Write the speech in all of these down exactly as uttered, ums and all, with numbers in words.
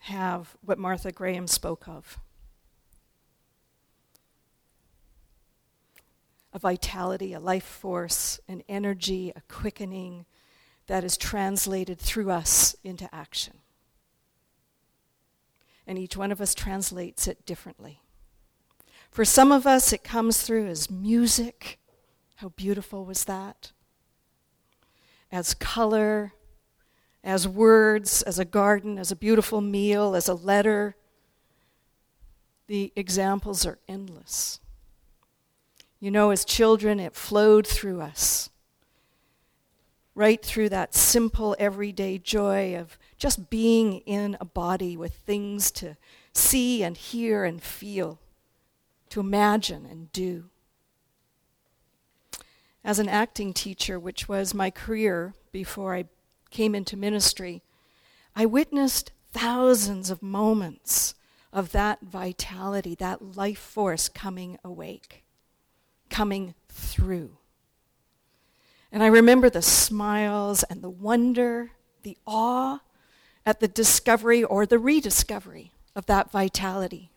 have what Martha Graham spoke of. A vitality, a life force, an energy, a quickening that is translated through us into action. And each one of us translates it differently. For some of us, it comes through as music. How beautiful was that? As color, as words, as a garden, as a beautiful meal, as a letter. The examples are endless. You know, as children, it flowed through us. Right through that simple, everyday joy of just being in a body with things to see and hear and feel, to imagine and do. As an acting teacher, which was my career before I came into ministry, I witnessed thousands of moments of that vitality, that life force coming awake, coming through. And I remember the smiles and the wonder, the awe at the discovery or the rediscovery of that vitality.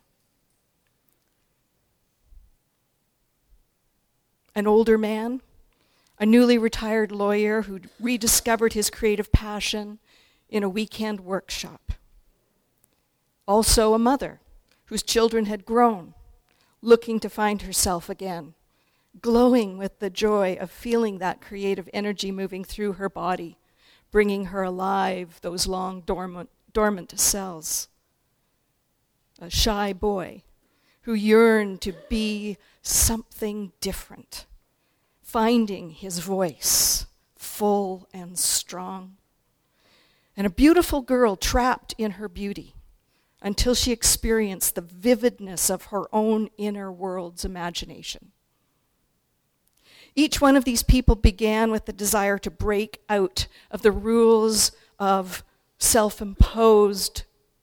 An older man, a newly retired lawyer who'd rediscovered his creative passion in a weekend workshop. Also a mother whose children had grown, looking to find herself again, glowing with the joy of feeling that creative energy moving through her body, bringing her alive, those long dormant, dormant cells. A shy boy who yearned to be something different, finding his voice, full and strong. And a beautiful girl trapped in her beauty until she experienced the vividness of her own inner world's imagination. Each one of these people began with the desire to break out of the rules of self-imposed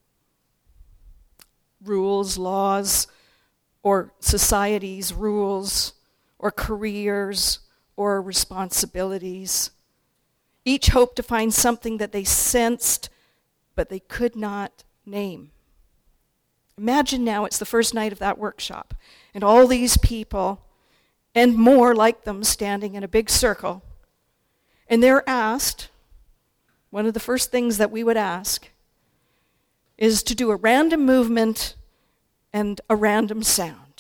rules, laws, or society's rules, or careers, or responsibilities. Each hoped to find something that they sensed, but they could not name. Imagine now it's the first night of that workshop, and all these people, and more like them, standing in a big circle, and they're asked, one of the first things that we would ask, is to do a random movement and a random sound.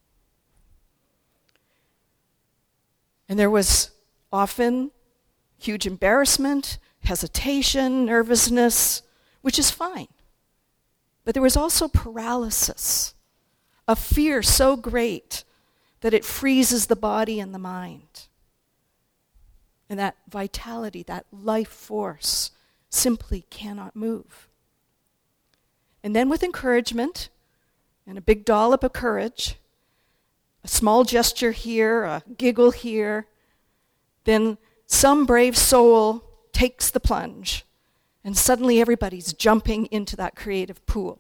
And there was often huge embarrassment, hesitation, nervousness, which is fine. But there was also paralysis, a fear so great that it freezes the body and the mind. And that vitality, that life force, simply cannot move. And then with encouragement and a big dollop of courage, a small gesture here, a giggle here, then some brave soul takes the plunge, and suddenly everybody's jumping into that creative pool.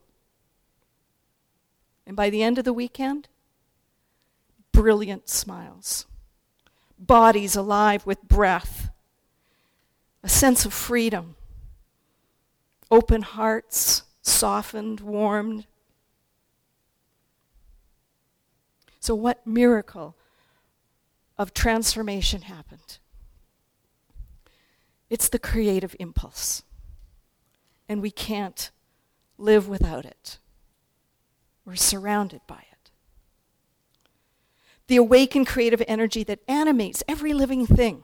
And by the end of the weekend, brilliant smiles, bodies alive with breath, a sense of freedom, open hearts, softened, warmed. So what miracle of transformation happened? It's the creative impulse, and we can't live without it. We're surrounded by it. The awakened creative energy that animates every living thing.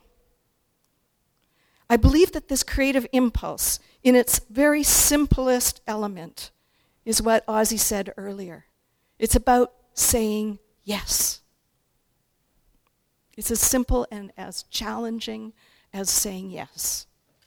I believe that this creative impulse, in its very simplest element, is what Ozzy said earlier. It's about saying yes. It's as simple and as challenging as saying yes.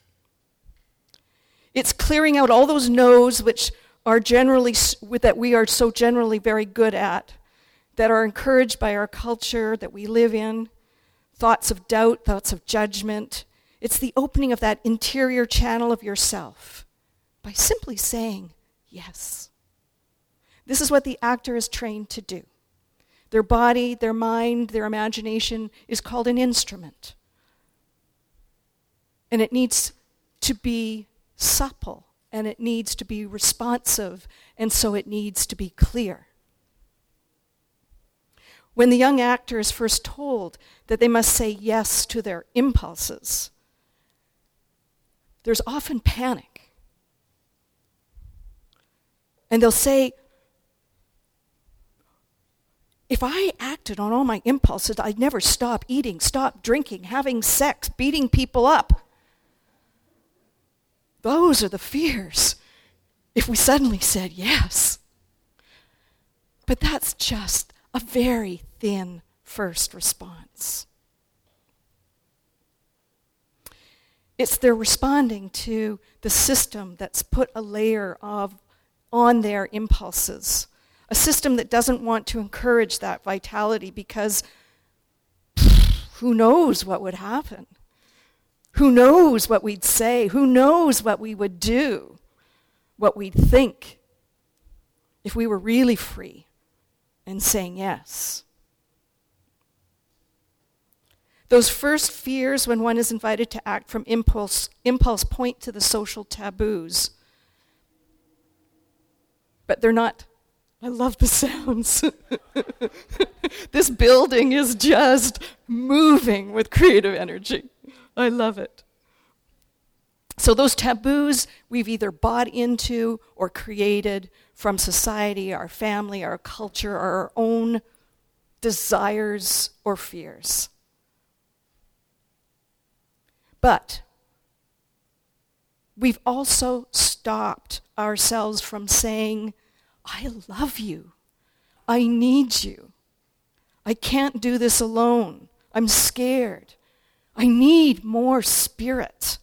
It's clearing out all those no's which are generally, that we are so generally very good at, that are encouraged by our culture that we live in, thoughts of doubt, thoughts of judgment. It's the opening of that interior channel of yourself by simply saying yes. This is what the actor is trained to do. Their body, their mind, their imagination is called an instrument. And it needs to be supple and it needs to be responsive, and so it needs to be clear. When the young actor is first told that they must say yes to their impulses, there's often panic. And they'll say, if I acted on all my impulses, I'd never stop eating, stop drinking, having sex, beating people up. Those are the fears if we suddenly said yes. But that's just a very thin first response. It's they're responding to the system that's put a layer of on their impulses. A system that doesn't want to encourage that vitality because who knows what would happen? Who knows what we'd say? Who knows what we would do? What we'd think if we were really free and saying yes. Those first fears when one is invited to act from impulse, impulse point to the social taboos. But they're not. I love the sounds. This building is just moving with creative energy. I love it. So those taboos we've either bought into or created from society, our family, our culture, or our own desires or fears. But we've also stopped ourselves from saying, I love you. I need you. I can't do this alone. I'm scared. I need more spirit.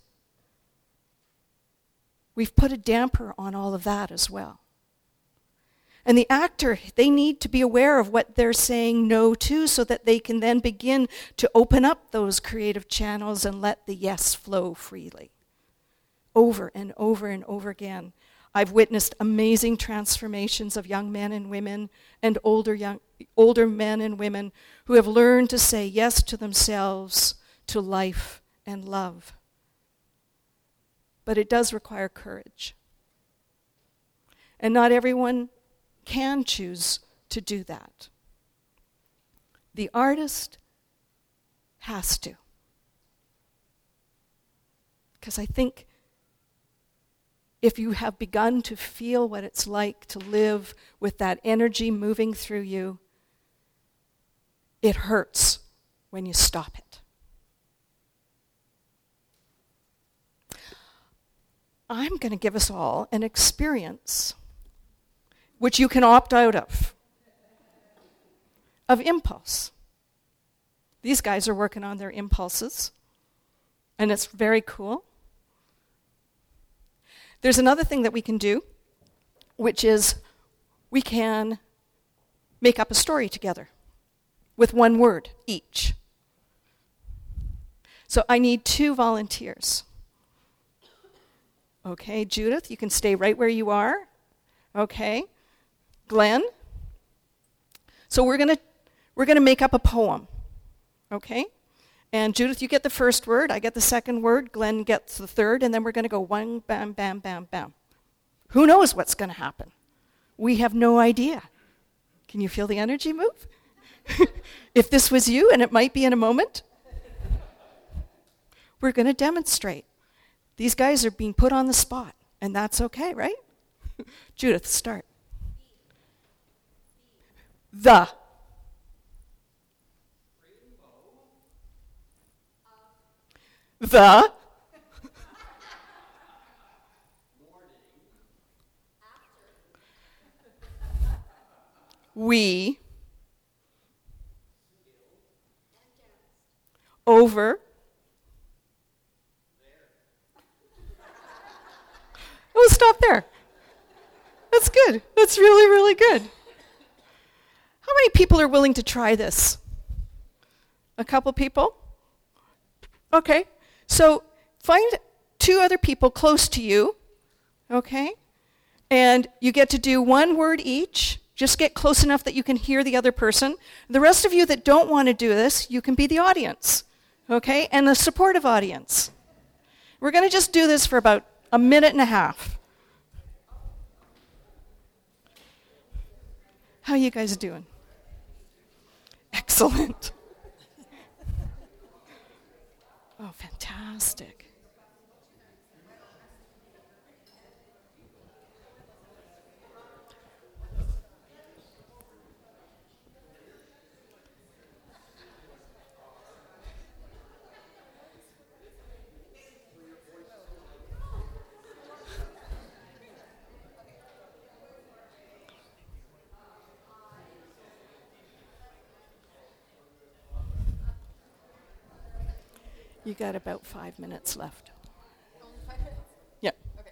We've put a damper on all of that as well. And the actor, they need to be aware of what they're saying no to so that they can then begin to open up those creative channels and let the yes flow freely. Over and over and over again. I've witnessed amazing transformations of young men and women and older young, older men and women who have learned to say yes to themselves, to life and love. But it does require courage. And not everyone can choose to do that. The artist has to. Because I think if you have begun to feel what it's like to live with that energy moving through you, it hurts when you stop it. I'm going to give us all an experience which you can opt out of, of impulse. These guys are working on their impulses, and it's very cool. There's another thing that we can do, which is we can make up a story together with one word each. So I need two volunteers. Okay, Judith, you can stay right where you are. Okay, Glenn. So we're gonna we're gonna make up a poem. Okay? And Judith, you get the first word, I get the second word, Glenn gets the third, and then we're going to go one, bam, bam, bam, bam. Who knows what's going to happen? We have no idea. Can you feel the energy move? If this was you, and it might be in a moment, we're going to demonstrate. These guys are being put on the spot, and that's okay, right? Judith, start. The. The we over oh stop there. That's good. That's really, really good. How many people are willing to try this? A couple people? Okay. So find two other people close to you, okay? And you get to do one word each. Just get close enough that you can hear the other person. The rest of you that don't want to do this, you can be the audience, okay? And the supportive audience. We're going to just do this for about a minute and a half, How you guys doing? Excellent. Oh, fantastic. You got about five minutes left. Only five minutes? Yeah. Okay.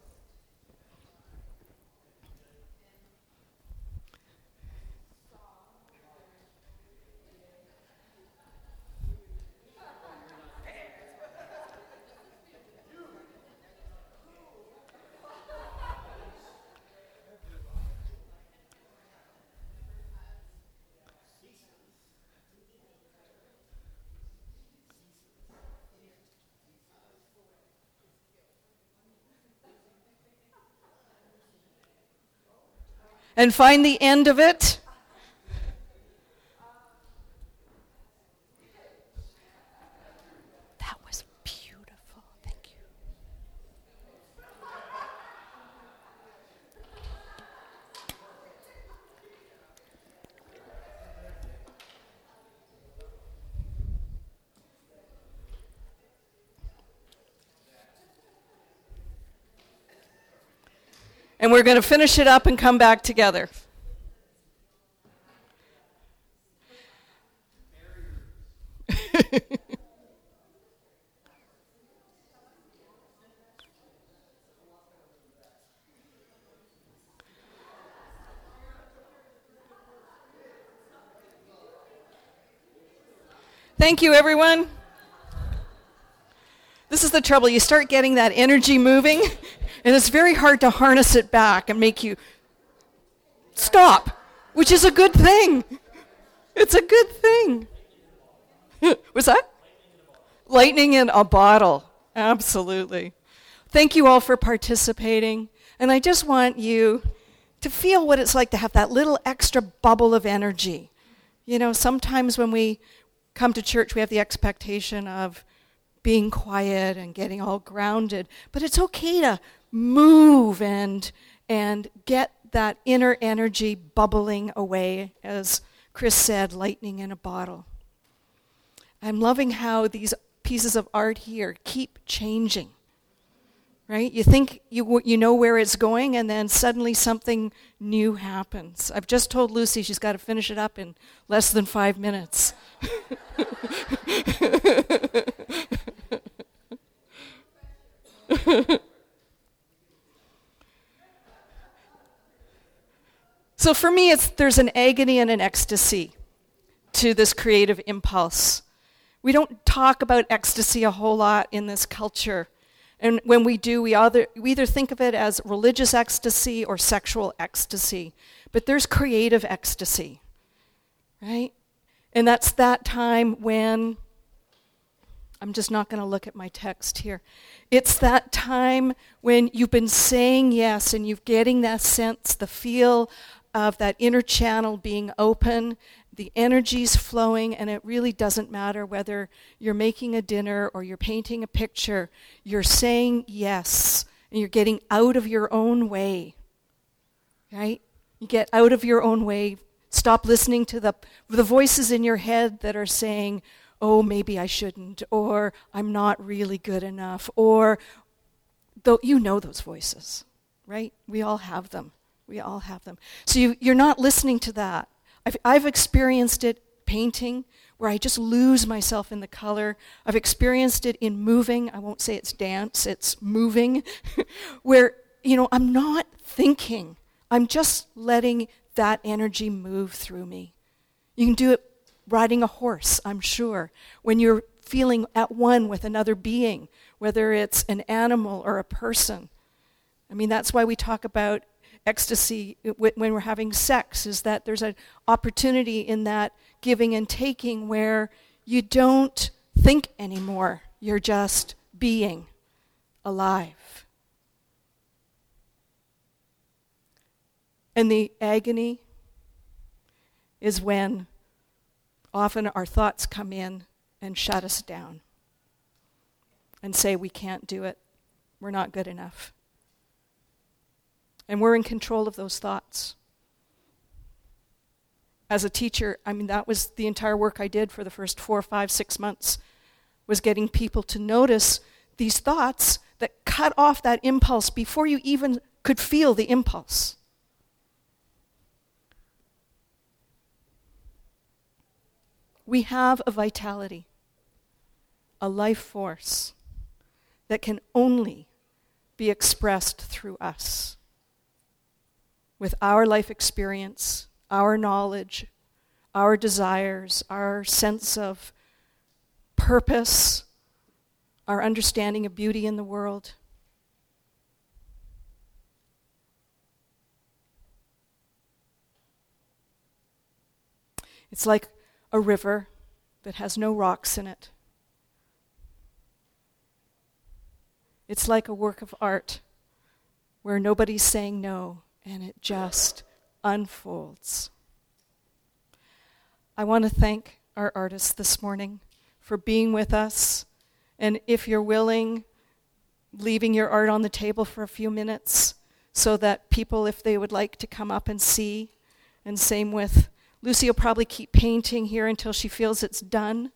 And find the end of it. That was beautiful. Thank you. And we're going to finish it up and come back together. Thank you, everyone. This is the trouble. You start getting that energy moving, and it's very hard to harness it back and make you stop, which is a good thing. It's a good thing. What's that? Lightning in a bottle. Absolutely. Thank you all for participating. And I just want you to feel what it's like to have that little extra bubble of energy. You know, sometimes when we come to church, we have the expectation of being quiet and getting all grounded. But it's okay to move and and get that inner energy bubbling away, as Chris said, lightning in a bottle. I'm loving how these pieces of art here keep changing, right? You think you you know where it's going, and then suddenly something new happens. I've just told Lucy she's got to finish it up in less than five minutes. So for me, it's there's an agony and an ecstasy to this creative impulse. We don't talk about ecstasy a whole lot in this culture. And when we do, we either, we either think of it as religious ecstasy or sexual ecstasy. But there's creative ecstasy, right? And that's that time when, I'm just not going to look at my text here. It's that time when you've been saying yes and you're getting that sense, the feel of that inner channel being open, the energy's flowing, and it really doesn't matter whether you're making a dinner or you're painting a picture. You're saying yes, and you're getting out of your own way, right? You get out of your own way. Stop listening to the the voices in your head that are saying, oh, maybe I shouldn't, or I'm not really good enough, or, though you know those voices, right? We all have them. We all have them. So you, you're not listening to that. I've, I've experienced it painting, where I just lose myself in the color. I've experienced it in moving. I won't say it's dance, it's moving, where, you know, I'm not thinking. I'm just letting that energy move through me. You can do it riding a horse, I'm sure, when you're feeling at one with another being, whether it's an animal or a person. I mean, that's why we talk about ecstasy when we're having sex, is that there's an opportunity in that giving and taking where you don't think anymore. You're just being alive. And the agony is when often our thoughts come in and shut us down and say we can't do it, we're not good enough. And we're in control of those thoughts. As a teacher, I mean, that was the entire work I did for the first four, five, six months, was getting people to notice these thoughts that cut off that impulse before you even could feel the impulse. We have a vitality, a life force that can only be expressed through us. With our life experience, our knowledge, our desires, our sense of purpose, our understanding of beauty in the world. It's like a river that has no rocks in it. It's like a work of art where nobody's saying no, and it just unfolds. I want to thank our artists this morning for being with us, and if you're willing, leaving your art on the table for a few minutes so that people, if they would like to come up and see, and same with Lucy will probably keep painting here until she feels it's done.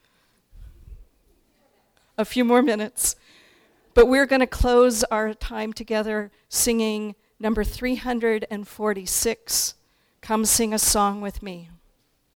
A few more minutes. But we're going to close our time together singing number three hundred forty-six, Come Sing a Song with Me.